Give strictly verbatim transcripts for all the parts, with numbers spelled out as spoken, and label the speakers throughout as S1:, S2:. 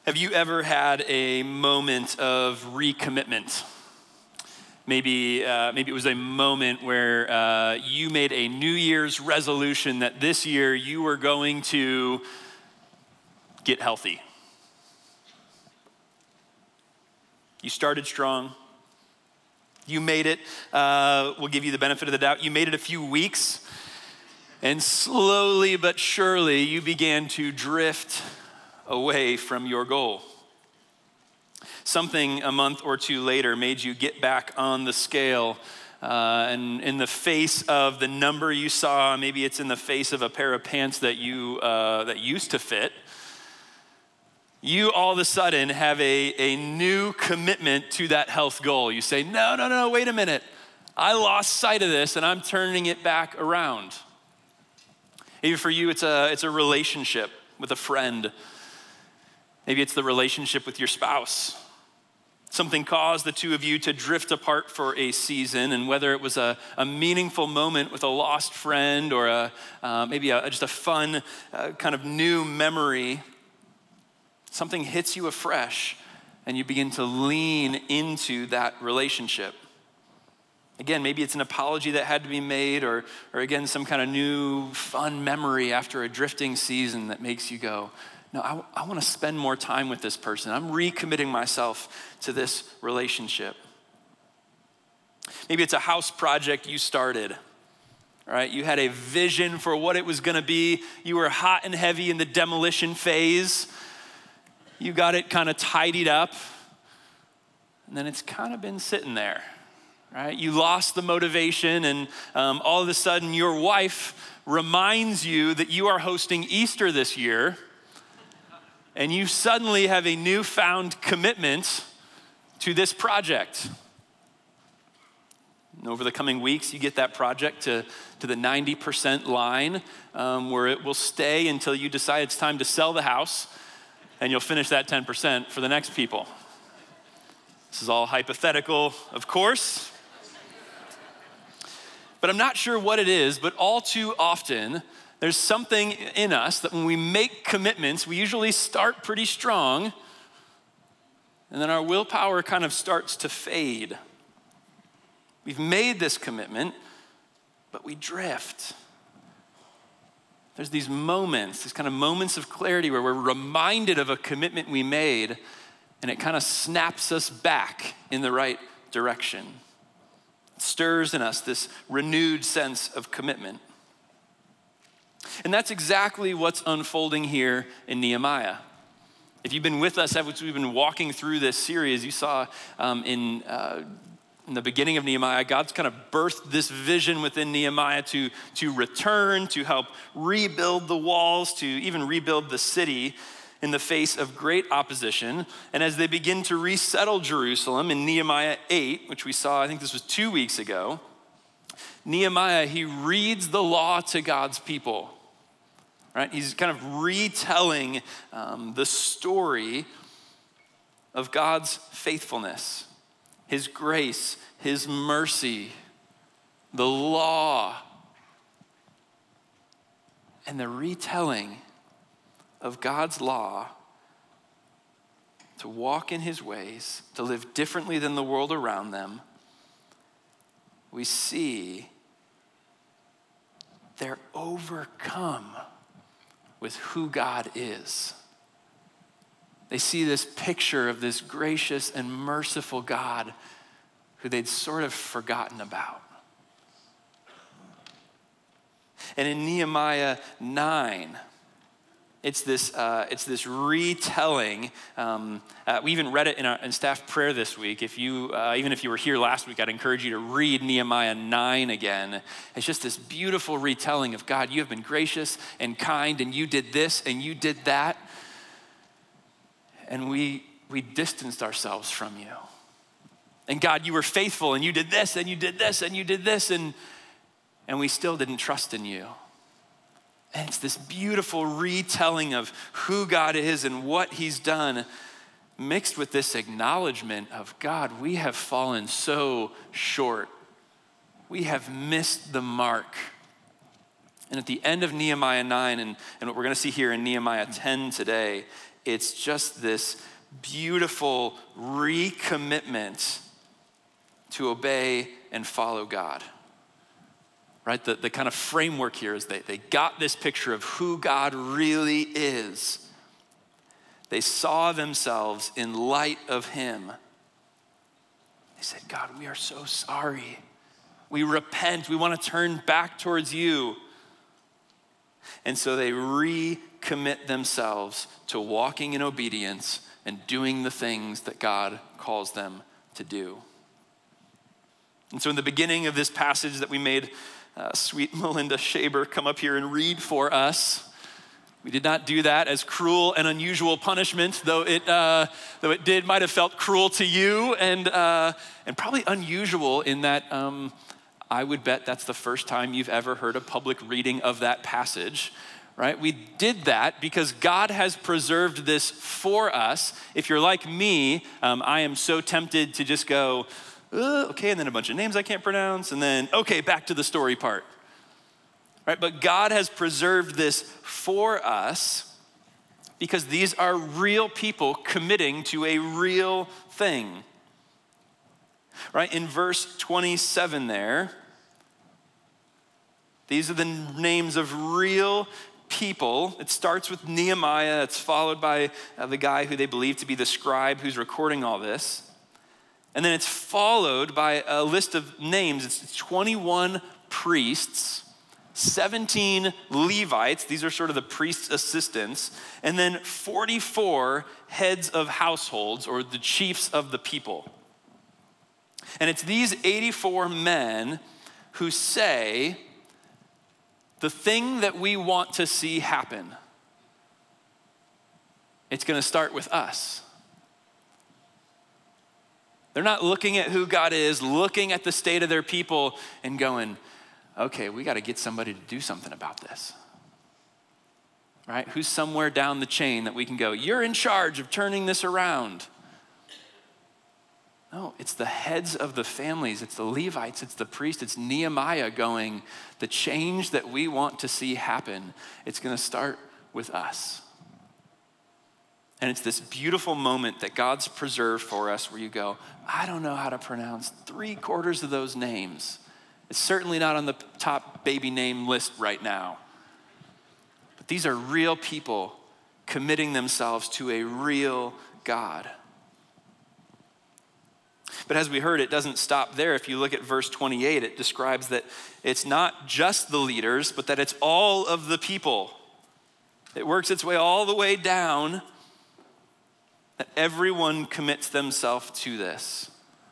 S1: Have you ever had a moment of recommitment? Maybe, uh, maybe it was a moment where uh, you made a New Year's resolution that this year you were going to get healthy. You started strong. You made it. Uh, we'll give you the benefit of the doubt. You made it a few weeks, and slowly but surely you began to drift away from your goal. Something a month or two later made you get back on the scale, uh, and in the face of the number you saw, maybe it's in the face of a pair of pants that you uh, that used to fit, you all of a sudden have a, a new commitment to that health goal. You say, no, no, no, wait a minute. I lost sight of this and I'm turning it back around. Maybe for you, it's a, it's a relationship with a friend. Maybe it's the relationship with your spouse. Something caused the two of you to drift apart for a season, and whether it was a, a meaningful moment with a lost friend or a, uh, maybe a, just a fun uh, kind of new memory, something hits you afresh and you begin to lean into that relationship. Again, maybe it's an apology that had to be made, or, or again, some kind of new fun memory after a drifting season that makes you go, no, I, I want to spend more time with this person. I'm recommitting myself to this relationship. Maybe it's a house project you started, right? You had a vision for what it was going to be. You were hot and heavy in the demolition phase. You got it kind of tidied up, and then it's kind of been sitting there, right? You lost the motivation, and um, all of a sudden your wife reminds you that you are hosting Easter this year, and you suddenly have a newfound commitment to this project. And over the coming weeks, you get that project to, to the ninety percent line, um, where it will stay until you decide it's time to sell the house, and you'll finish that ten percent for the next people. This is all hypothetical, of course. But I'm not sure what it is, but all too often, there's something in us that when we make commitments, we usually start pretty strong, and then our willpower kind of starts to fade. We've made this commitment, but we drift. There's these moments, these kind of moments of clarity where we're reminded of a commitment we made, and it kind of snaps us back in the right direction. It stirs in us this renewed sense of commitment. And that's exactly what's unfolding here in Nehemiah. If you've been with us as we've been walking through this series, you saw um, in, uh, in the beginning of Nehemiah, God's kind of birthed this vision within Nehemiah to, to return, to help rebuild the walls, to even rebuild the city in the face of great opposition. And as they begin to resettle Jerusalem in Nehemiah eight, which we saw, I think this was two weeks ago, Nehemiah, he reads the law to God's people, right? He's kind of retelling um, the story of God's faithfulness, his grace, his mercy, the law, and the retelling of God's law to walk in his ways, to live differently than the world around them. We see they're overcome with who God is. They see this picture of this gracious and merciful God who they'd sort of forgotten about. And in Nehemiah nine, It's this, uh, it's this retelling. Um, uh, we even read it in, our, in staff prayer this week. If you, uh, even if you were here last week, I'd encourage you to read Nehemiah nine again. It's just this beautiful retelling of God, you have been gracious and kind, and you did this and you did that. And we, we distanced ourselves from you. And God, you were faithful, and you did this and you did this and you did this, and, and we still didn't trust in you. And it's this beautiful retelling of who God is and what he's done, mixed with this acknowledgement of, God, we have fallen so short. We have missed the mark. And at the end of Nehemiah nine, and, and what we're going to see here in Nehemiah ten today, it's just this beautiful recommitment to obey and follow God. Right? The, the kind of framework here is they, they got this picture of who God really is. They saw themselves in light of him. They said, God, we are so sorry. We repent. We want to turn back towards you. And so they recommit themselves to walking in obedience and doing the things that God calls them to do. And so in the beginning of this passage that we made uh, sweet Melinda Shaber come up here and read for us, we did not do that as cruel and unusual punishment, though it uh, though it did might have felt cruel to you and uh, and probably unusual in that um, I would bet that's the first time you've ever heard a public reading of that passage, right? We did that because God has preserved this for us. If you're like me, um, I am so tempted to just go, uh, okay, and then a bunch of names I can't pronounce, and then, okay, back to the story part. Right, but God has preserved this for us because these are real people committing to a real thing. Right, in verse twenty-seven there, these are the names of real people. It starts with Nehemiah. It's followed by uh, the guy who they believe to be the scribe who's recording all this. And then it's followed by a list of names. It's twenty-one priests, seventeen Levites, these are sort of the priest's assistants, and then forty-four heads of households, or the chiefs of the people. And it's these eighty-four men who say, the thing that we want to see happen, it's going to start with us. They're not looking at who God is, looking at the state of their people and going, okay, we got to get somebody to do something about this, right? Who's somewhere down the chain that we can go, you're in charge of turning this around. No, it's the heads of the families, it's the Levites, it's the priest, it's Nehemiah going, the change that we want to see happen, it's going to start with us. And it's this beautiful moment that God's preserved for us where you go, I don't know how to pronounce three quarters of those names. It's certainly not on the top baby name list right now. But these are real people committing themselves to a real God. But as we heard, it doesn't stop there. If you look at verse twenty-eight, it describes that it's not just the leaders, but that it's all of the people. It works its way all the way down, that everyone commits themselves to this.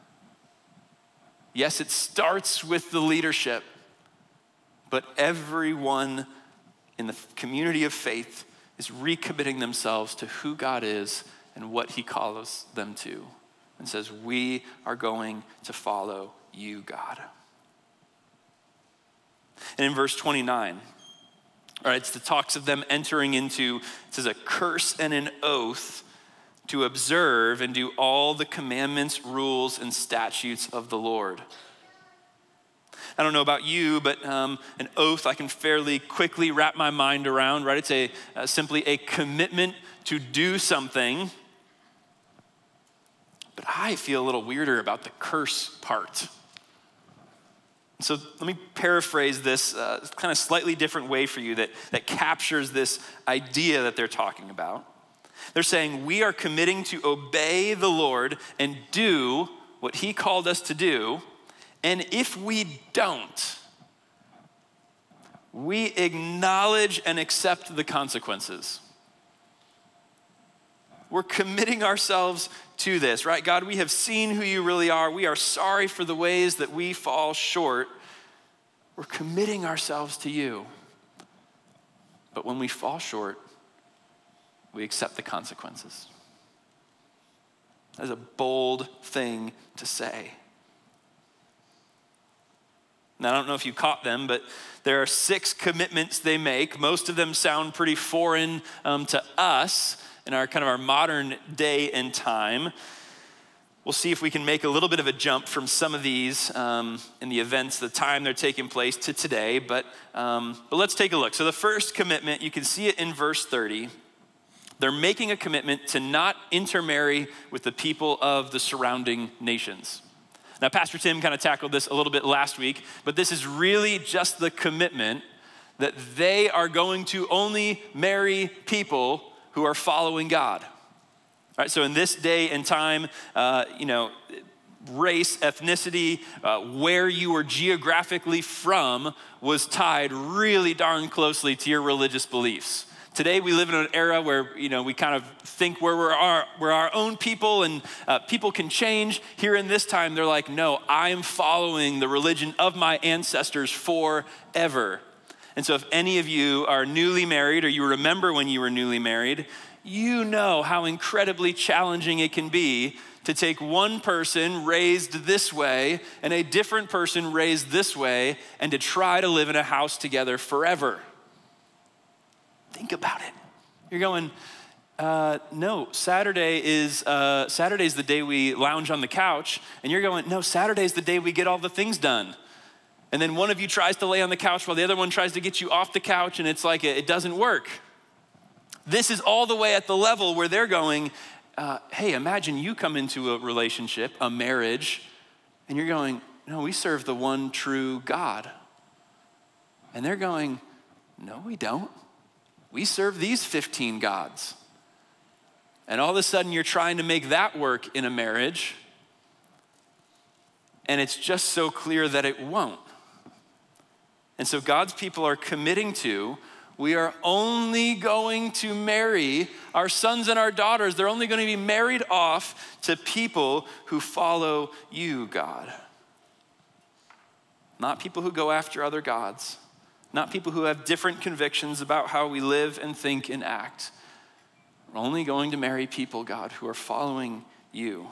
S1: Yes, it starts with the leadership, but everyone in the community of faith is recommitting themselves to who God is and what he calls them to, and says, we are going to follow you, God. And in verse twenty-nine, all right, it's the talks of them entering into, it says, a curse and an oath to observe and do all the commandments, rules, and statutes of the Lord. I don't know about you, but um, an oath I can fairly quickly wrap my mind around, right? It's a uh, simply a commitment to do something. But I feel a little weirder about the curse part. So let me paraphrase this uh, kind of slightly different way for you that, that captures this idea that they're talking about. They're saying we are committing to obey the Lord and do what he called us to do. And if we don't, we acknowledge and accept the consequences. We're committing ourselves to this, right? God, we have seen who you really are. We are sorry for the ways that we fall short. We're committing ourselves to you. But when we fall short, we accept the consequences. That's a bold thing to say. Now, I don't know if you caught them, but there are six commitments they make. Most of them sound pretty foreign um, to us in our kind of our modern day and time. We'll see if we can make a little bit of a jump from some of these um, in the events, the time they're taking place to today. But, um, but let's take a look. So the first commitment, you can see it in verse thirty. They're making a commitment to not intermarry with the people of the surrounding nations. Now, Pastor Tim kind of tackled this a little bit last week, but this is really just the commitment that they are going to only marry people who are following God. All right, so in this day and time, uh, you know, race, ethnicity, uh, where you were geographically from was tied really darn closely to your religious beliefs. Today we live in an era where, you know, we kind of think we're, we're, our, we're our own people and uh, people can change. Here in this time, they're like, no, I'm following the religion of my ancestors forever. And so if any of you are newly married or you remember when you were newly married, you know how incredibly challenging it can be to take one person raised this way and a different person raised this way and to try to live in a house together forever. Think about it. You're going, uh, no, Saturday is uh, Saturday's the day we lounge on the couch, and you're going, no, Saturday's the day we get all the things done. And then one of you tries to lay on the couch while the other one tries to get you off the couch, and it's like, it doesn't work. This is all the way at the level where they're going, uh, hey, imagine you come into a relationship, a marriage, and you're going, no, we serve the one true God. And they're going, no, we don't. We serve these fifteen gods. And all of a sudden you're trying to make that work in a marriage, and it's just so clear that it won't. And so God's people are committing to, we are only going to marry our sons and our daughters. They're only going to be married off to people who follow you, God. Not people who go after other gods. Not people who have different convictions about how we live and think and act. We're only going to marry people, God, who are following you.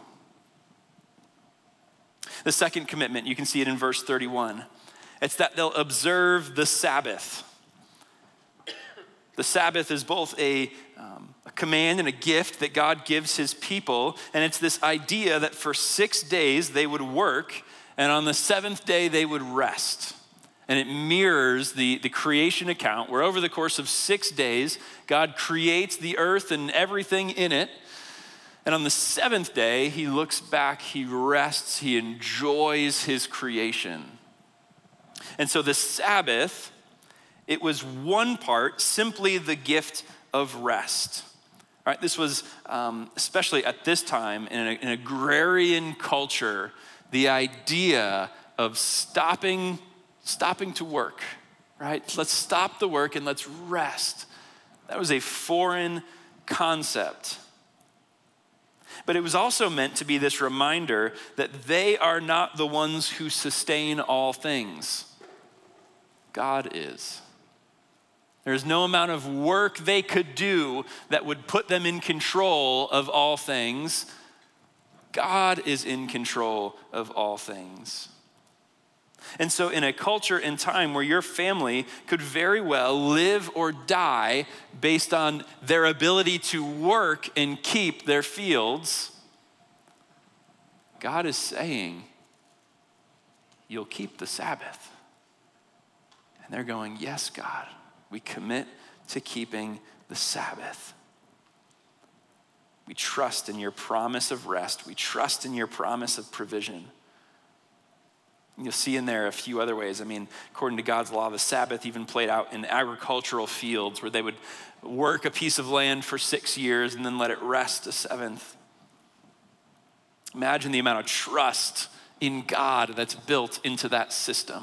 S1: The second commitment, you can see it in verse thirty-one. It's that they'll observe the Sabbath. The Sabbath is both a, um, a command and a gift that God gives his people. And it's this idea that for six days they would work, and on the seventh day they would rest. And it mirrors the, the creation account where over the course of six days, God creates the earth and everything in it. And on the seventh day, he looks back, he rests, he enjoys his creation. And so the Sabbath, it was one part simply the gift of rest. All right, this was, um, especially at this time, in a, an agrarian culture, the idea of stopping Stopping to work, right? Let's stop the work and let's rest. That was a foreign concept. But it was also meant to be this reminder that they are not the ones who sustain all things. God is. There's no amount of work they could do that would put them in control of all things. God is in control of all things. And so in a culture and time where your family could very well live or die based on their ability to work and keep their fields, God is saying, you'll keep the Sabbath. And they're going, yes, God, we commit to keeping the Sabbath. We trust in your promise of rest. We trust in your promise of provision. You'll see in there a few other ways. I mean, according to God's law, the Sabbath even played out in agricultural fields where they would work a piece of land for six years and then let it rest a seventh. Imagine the amount of trust in God that's built into that system.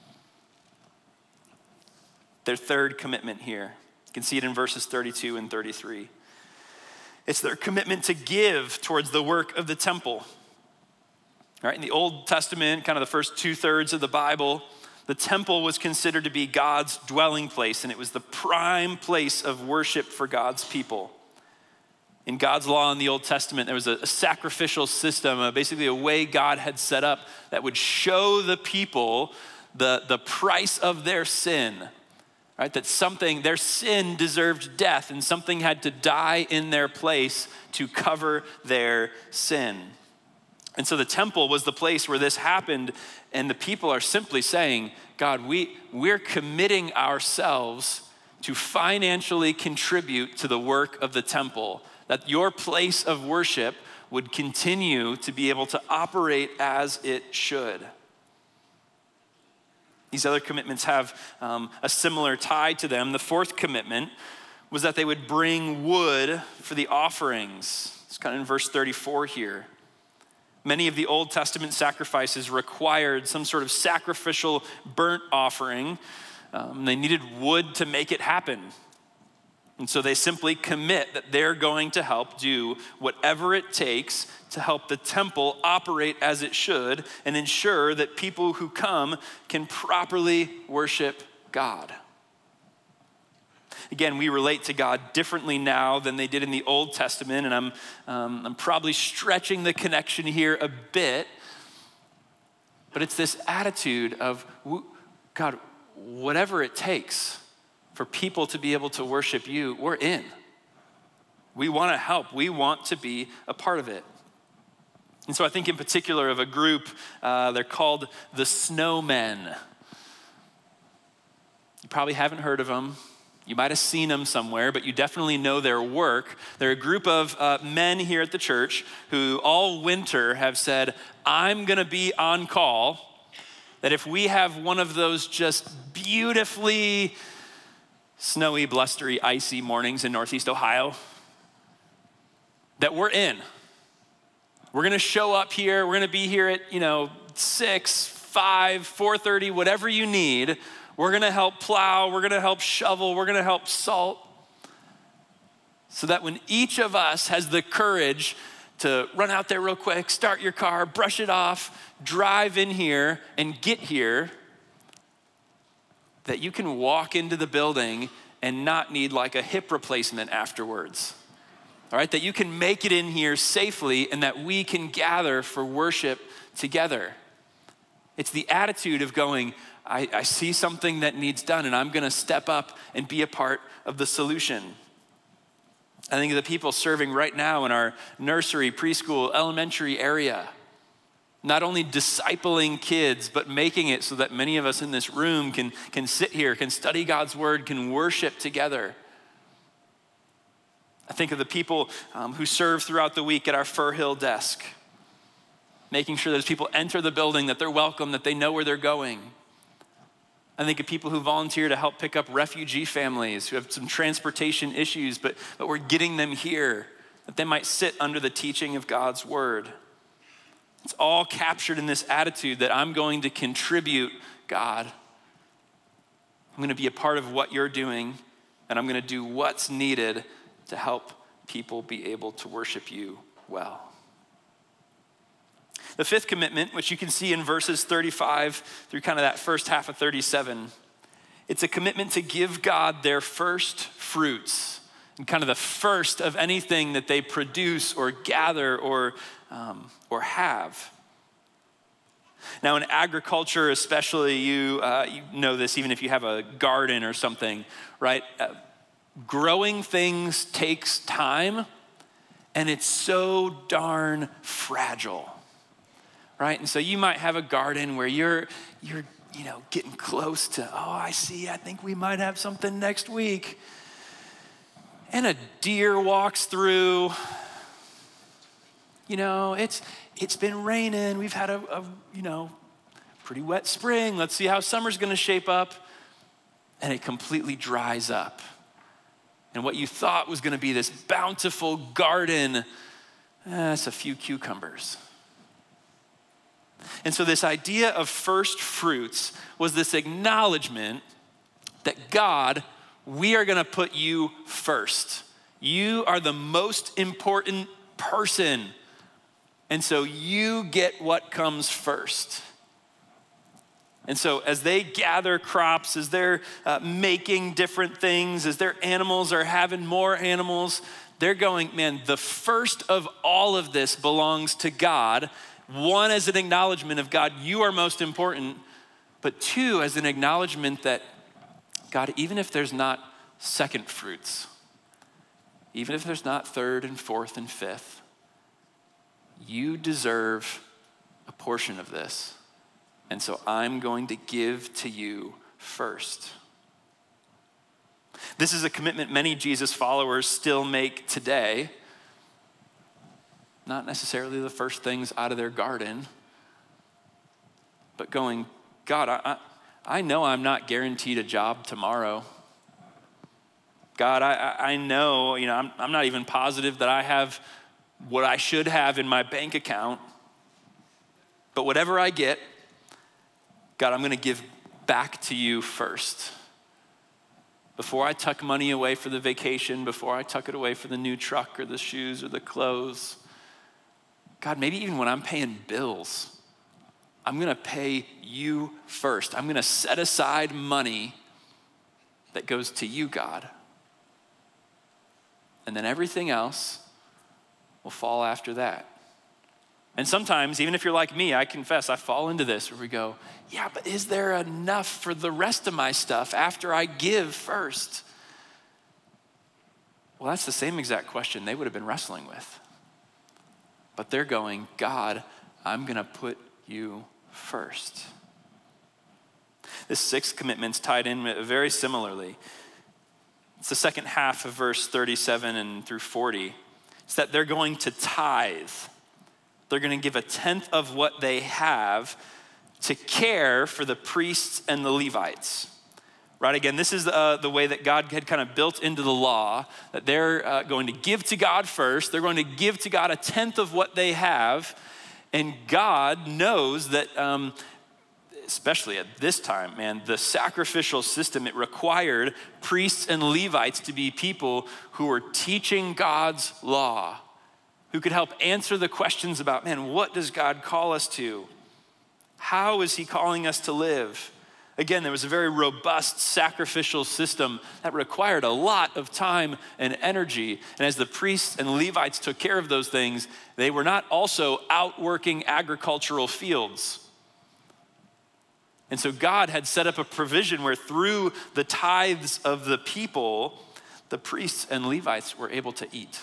S1: Their third commitment here, you can see it in verses thirty-two and thirty-three. It's their commitment to give towards the work of the temple. All right, in the Old Testament, kind of the first two thirds of the Bible, the temple was considered to be God's dwelling place, and it was the prime place of worship for God's people. In God's law in the Old Testament, there was a, a sacrificial system, uh, basically a way God had set up that would show the people the, the price of their sin. Right, that something, their sin deserved death, and something had to die in their place to cover their sin. And so the temple was the place where this happened, and the people are simply saying, God, we, we're committing ourselves to financially contribute to the work of the temple, that your place of worship would continue to be able to operate as it should. These other commitments have um, a similar tie to them. The fourth commitment was that they would bring wood for the offerings. It's kind of in verse thirty-four here. Many of the Old Testament sacrifices required some sort of sacrificial burnt offering. Um, they needed wood to make it happen. And so they simply commit that they're going to help do whatever it takes to help the temple operate as it should and ensure that people who come can properly worship God. Again, we relate to God differently now than they did in the Old Testament, and I'm, um, I'm probably stretching the connection here a bit, but it's this attitude of, God, whatever it takes for people to be able to worship you, we're in. We want to help. We want to be a part of it. And so I think in particular of a group, uh, they're called the Snowmen. You probably haven't heard of them. You might have seen them somewhere, but you definitely know their work. They're a group of uh, men here at the church who all winter have said, I'm going to be on call, that if we have one of those just beautifully snowy, blustery, icy mornings in Northeast Ohio, that we're in. We're gonna show up here, we're gonna be here at, you know, six, five, four thirty, whatever you need. We're gonna help plow, we're gonna help shovel, we're gonna help salt. So that when each of us has the courage to run out there real quick, start your car, brush it off, drive in here and get here, that you can walk into the building and not need like a hip replacement afterwards. All right, that you can make it in here safely and that we can gather for worship together. It's the attitude of going, I, I see something that needs done and I'm gonna step up and be a part of the solution. I think of the people serving right now in our nursery, preschool, elementary area. Not only discipling kids, but making it so that many of us in this room can, can sit here, can study God's word, can worship together. I think of the people um, who serve throughout the week at our Fir Hill desk, making sure that as people enter the building, that they're welcome, that they know where they're going. I think of people who volunteer to help pick up refugee families who have some transportation issues, but, but we're getting them here, that they might sit under the teaching of God's word. It's all captured in this attitude that I'm going to contribute, God. I'm going to be a part of what you're doing, and I'm going to do what's needed to help people be able to worship you well. The fifth commitment, which you can see in verses thirty-five through kind of that first half of thirty-seven, it's a commitment to give God their first fruits and kind of the first of anything that they produce or gather or Um, or have. Now in agriculture especially, you, uh, you know this even if you have a garden or something, right? Uh, growing things takes time and it's so darn fragile, right? And so you might have a garden where you're, you're you know, getting close to, oh, I see, I think we might have something next week. And a deer walks through. You know, it's it's been raining. We've had a, a you know, pretty wet spring. Let's see how summer's gonna shape up. And it completely dries up. And what you thought was gonna be this bountiful garden, eh, it's a few cucumbers. And so this idea of first fruits was this acknowledgement that God, we are gonna put you first. You are the most important person. And so you get what comes first. And so as they gather crops, as they're uh, making different things, as their animals are having more animals, they're going, man, the first of all of this belongs to God. One, as an acknowledgement of God, you are most important. But two, as an acknowledgement that, God, even if there's not second fruits, even if there's not third and fourth and fifth, you deserve a portion of this. And so I'm going to give to you first. This is a commitment many Jesus followers still make today. Not necessarily the first things out of their garden, but going, God, I, I, I know I'm not guaranteed a job tomorrow. God, I, I know, you know, I'm, I'm not even positive that I have what I should have in my bank account. But whatever I get, God, I'm going to give back to you first. Before I tuck money away for the vacation, before I tuck it away for the new truck or the shoes or the clothes, God, maybe even when I'm paying bills, I'm going to pay you first. I'm going to set aside money that goes to you, God. And then everything else will fall after that. And sometimes, even if you're like me, I confess, I fall into this where we go, yeah, but is there enough for the rest of my stuff after I give first? Well, that's the same exact question they would have been wrestling with. But they're going, God, I'm going to put you first. This sixth commitment's tied in very similarly. It's the second half of verse thirty-seven and through forty. It's that they're going to tithe. They're going to give a tenth of what they have to care for the priests and the Levites. Right, again, this is uh, the way that God had kind of built into the law, that they're uh, going to give to God first. They're going to give to God a tenth of what they have. And God knows that, um, especially at this time, man, the sacrificial system, it required priests and Levites to be people who were teaching God's law, who could help answer the questions about, man, what does God call us to? How is he calling us to live? Again, there was a very robust sacrificial system that required a lot of time and energy. And as the priests and Levites took care of those things, they were not also out working agricultural fields. And so God had set up a provision where through the tithes of the people, the priests and Levites were able to eat.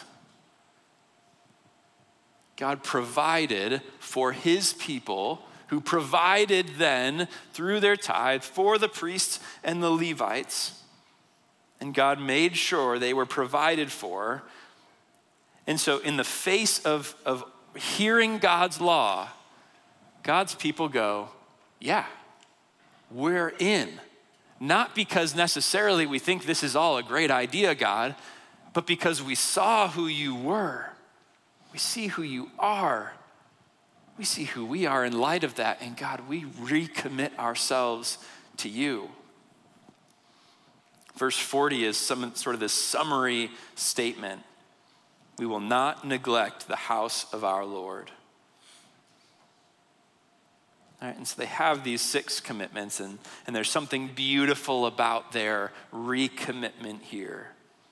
S1: God provided for his people, who provided then through their tithe for the priests and the Levites. And God made sure they were provided for. And so in the face of, of hearing God's law, God's people go, yeah, we're in. Not because necessarily we think this is all a great idea, God, but because we saw who you were. We see who you are. We see who we are in light of that. And God, we recommit ourselves to you. Verse forty is some sort of this summary statement. We will not neglect the house of our Lord. All right, and so they have these six commitments, and, and there's something beautiful about their recommitment here.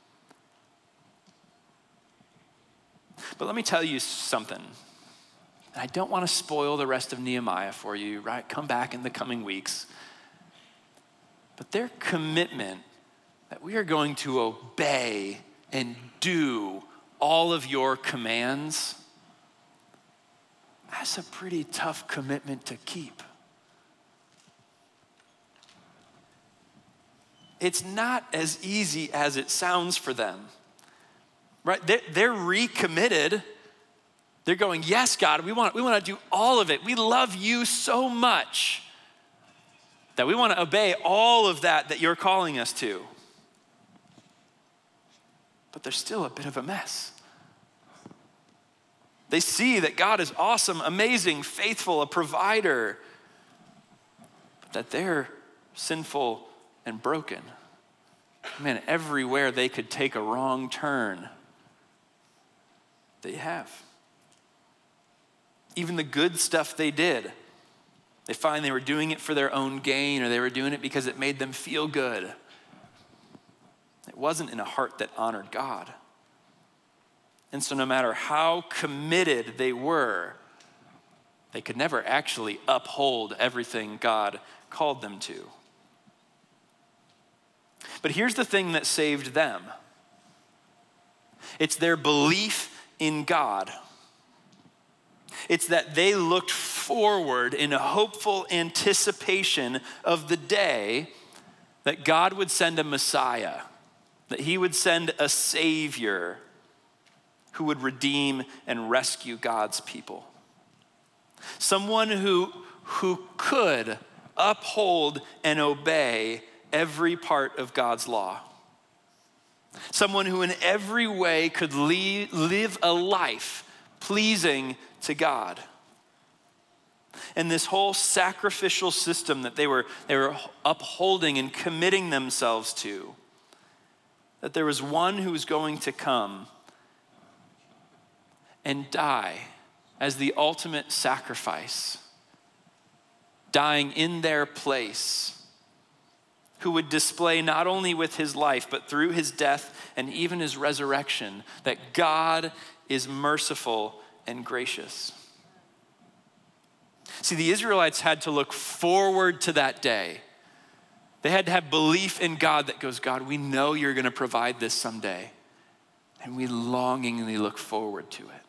S1: But let me tell you something. I don't want to spoil the rest of Nehemiah for you, right? Come back in the coming weeks. But their commitment that we are going to obey and do all of your commands, that's a pretty tough commitment to keep. It's not as easy as it sounds for them. Right? They're, they're recommitted. They're going, yes, God, we want, we want to do all of it. We love you so much that we want to obey all of that that you're calling us to. But they're still a bit of a mess. They see that God is awesome, amazing, faithful, a provider, but that they're sinful and broken. Man, everywhere they could take a wrong turn, they have. Even the good stuff they did, they find they were doing it for their own gain, or they were doing it because it made them feel good. It wasn't in a heart that honored God. And so no matter how committed they were, they could never actually uphold everything God called them to. But here's the thing that saved them. It's their belief in God. It's that they looked forward in a hopeful anticipation of the day that God would send a Messiah, that he would send a savior who would redeem and rescue God's people. Someone who, who could uphold and obey every part of God's law. Someone who in every way could lead, live a life pleasing to God. And this whole sacrificial system that they were, they were upholding and committing themselves to, that there was one who was going to come and die as the ultimate sacrifice, dying in their place, who would display not only with his life, but through his death and even his resurrection, that God is merciful and gracious. See, the Israelites had to look forward to that day. They had to have belief in God that goes, God, we know you're going to provide this someday. And we longingly look forward to it.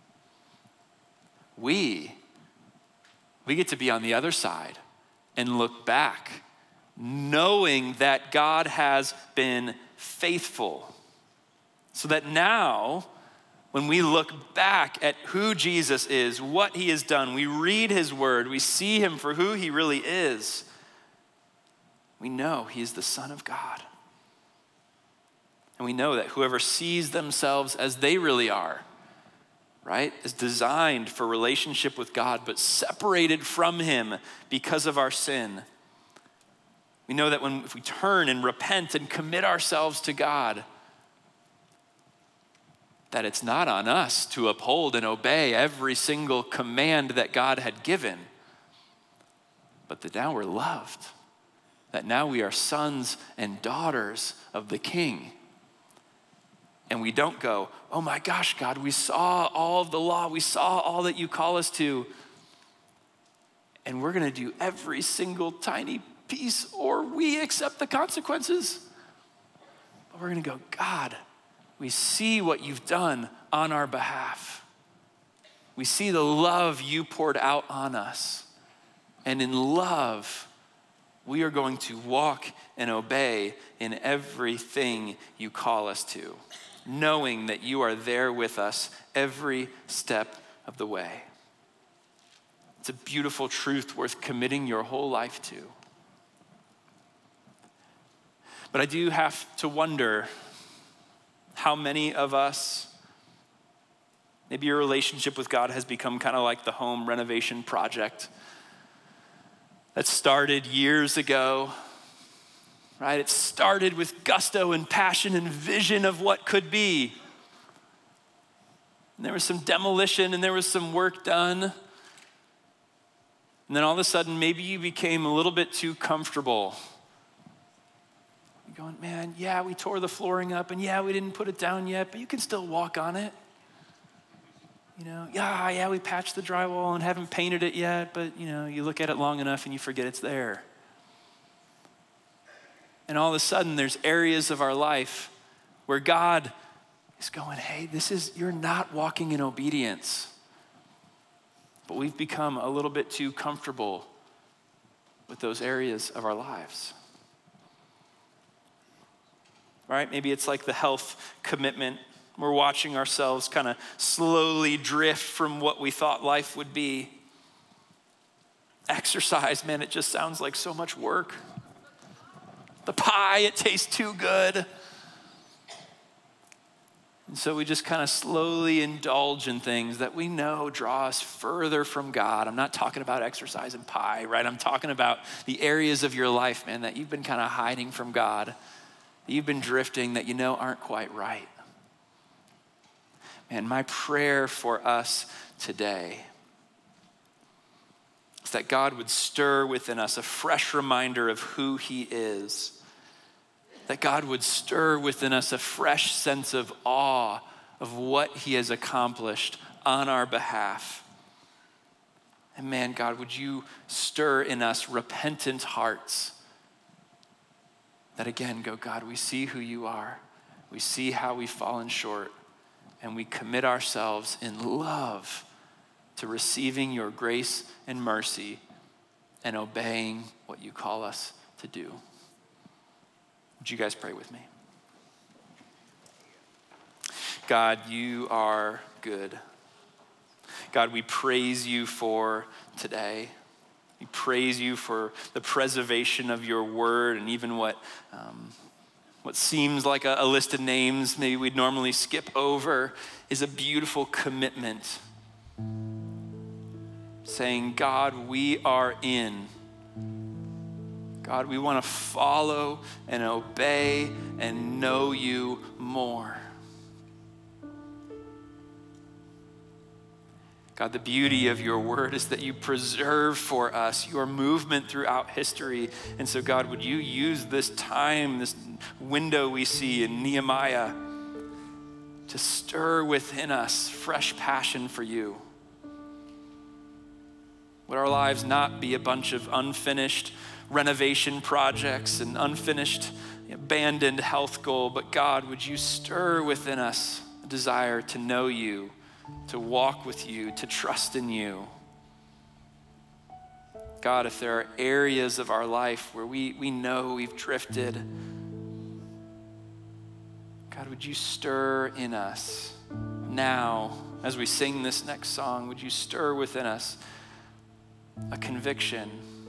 S1: We, we get to be on the other side and look back, knowing that God has been faithful. So that now, when we look back at who Jesus is, what he has done, we read his word, we see him for who he really is, we know he is the Son of God. And we know that whoever sees themselves as they really are, right, is designed for relationship with God, but separated from him because of our sin. We know that when if we turn and repent and commit ourselves to God, that it's not on us to uphold and obey every single command that God had given, but that now we're loved, that now we are sons and daughters of the King. And we don't go, oh my gosh, God, we saw all of the law, we saw all that you call us to, and we're gonna do every single tiny piece, or we accept the consequences. But we're gonna go, God, we see what you've done on our behalf. We see the love you poured out on us. And in love, we are going to walk and obey in everything you call us to, knowing that you are there with us every step of the way. It's a beautiful truth worth committing your whole life to. But I do have to wonder how many of us, maybe your relationship with God has become kind of like the home renovation project that started years ago, right? It started with gusto and passion and vision of what could be. And there was some demolition and there was some work done. And then all of a sudden, maybe you became a little bit too comfortable. You're going, man, yeah, we tore the flooring up and yeah, we didn't put it down yet, but you can still walk on it. You know, yeah, yeah, we patched the drywall and haven't painted it yet, but you know, you look at it long enough and you forget it's there. And all of a sudden, there's areas of our life where God is going, hey, this is, you're not walking in obedience. But we've become a little bit too comfortable with those areas of our lives. Right? Maybe it's like the health commitment. We're watching ourselves kind of slowly drift from what we thought life would be. Exercise, man, it just sounds like so much work. The pie, it tastes too good. And so we just kind of slowly indulge in things that we know draw us further from God. I'm not talking about exercise and pie, right? I'm talking about the areas of your life, man, that you've been kind of hiding from God, that you've been drifting, that you know aren't quite right. Man, my prayer for us today is that God would stir within us a fresh reminder of who he is. That God would stir within us a fresh sense of awe of what he has accomplished on our behalf. And man, God, would you stir in us repentant hearts that again go, God, we see who you are. We see how we've fallen short, and we commit ourselves in love to receiving your grace and mercy and obeying what you call us to do. Would you guys pray with me? God, you are good. God, we praise you for today. We praise you for the preservation of your word, and even what um, what seems like a, a list of names maybe we'd normally skip over is a beautiful commitment. Saying, God, we are in. God, we want to follow and obey and know you more. God, the beauty of your word is that you preserve for us your movement throughout history. And so, God, would you use this time, this window we see in Nehemiah, to stir within us fresh passion for you? Would our lives not be a bunch of unfinished renovation projects and unfinished, abandoned health goal, but God, would you stir within us a desire to know you, to walk with you, to trust in you. God, if there are areas of our life where we, we know we've drifted, God, would you stir in us now as we sing this next song? Would you stir within us a conviction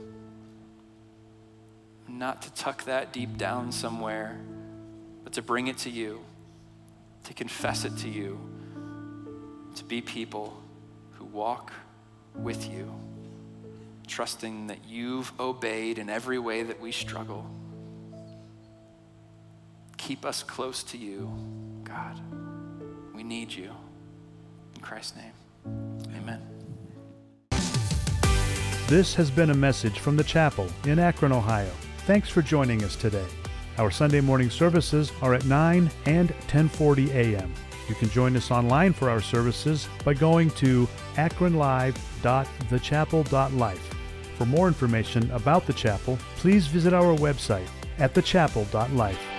S1: not to tuck that deep down somewhere, but to bring it to you, to confess it to you, to be people who walk with you, trusting that you've obeyed in every way that we struggle. Keep us close to you, God. We need you. In Christ's name, amen.
S2: This has been a message from the chapel in Akron, Ohio. Thanks for joining us today. Our Sunday morning services are at nine and ten forty a.m. You can join us online for our services by going to akron live dot the chapel dot life. For more information about the chapel, please visit our website at the chapel dot life.